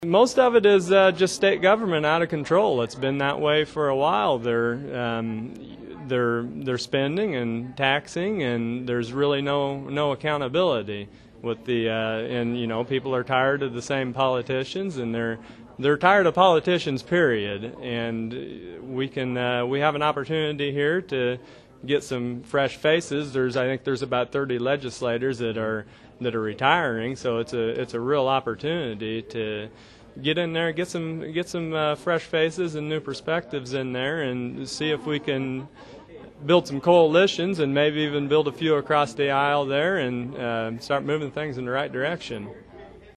Most of it is just state government out of control. It's been that way for a while. They're spending and taxing, and there's really no accountability with the and people are tired of the same politicians, and they're tired of politicians, period. And we have an opportunity here to get some fresh faces. I think there's about 30 legislators that are retiring, so it's a real opportunity to get in there, get some fresh faces and new perspectives in there, and see if we can build some coalitions and maybe even build a few across the aisle there and start moving things in the right direction.